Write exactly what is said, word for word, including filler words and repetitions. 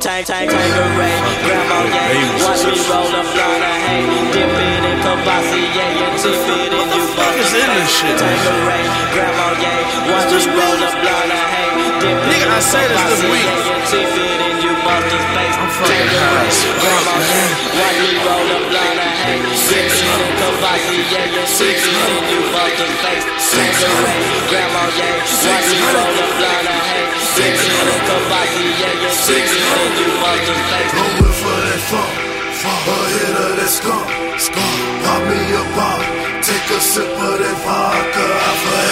Tank, tank, Tanqueray, grandma, yeah. Watch me roll a blunt of hay. Dip it in Kavasi, yeah, yeah. Tip it in you, fuck. What's in this shit? Tanqueray, grandma, yeah. Watch me roll a blunt of hay. Dip it in Kavasi, yeah, yeah. Tip it in you, Buster's face. I'm fucking high as fuck, man. Watch me roll a blunt of hay. Dip it in Kavasi, yeah, yeah. Tip it in you, Buster's face. Tanqueray, grandma, yeah. Watch me roll a blunt of hay. Dip it in Kavasi, yeah, yeah. Tip it in you, Buster's face. Go in for that funk, a hit of that skunk, skunk. Pop me a pop, take a sip of that vodka, I forever.